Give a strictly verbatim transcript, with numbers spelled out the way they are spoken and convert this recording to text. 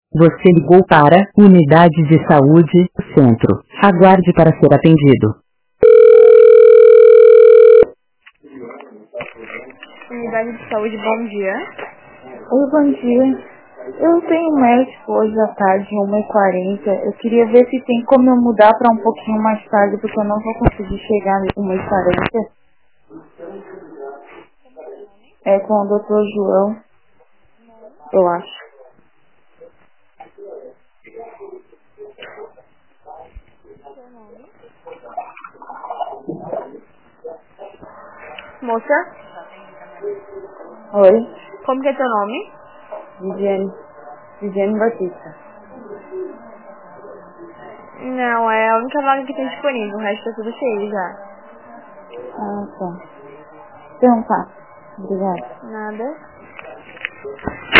Você ligou para Unidade de Saúde, Centro. Aguarde para ser atendido. Unidade de Saúde, bom dia. Oi, bom dia. Eu tenho médico hoje à tarde, uma e quarenta. Eu queria ver se tem como eu mudar para um pouquinho mais tarde, porque eu não vou conseguir chegar em uma e quarenta. É com o doutor João, eu acho. Moça, Oi, como que é teu nome? Viviane. Viviane Batista. Não, é a única vaga que tem disponível, o resto tá tudo cheio já. Ah, tá. Então tá. Obrigada. Nada.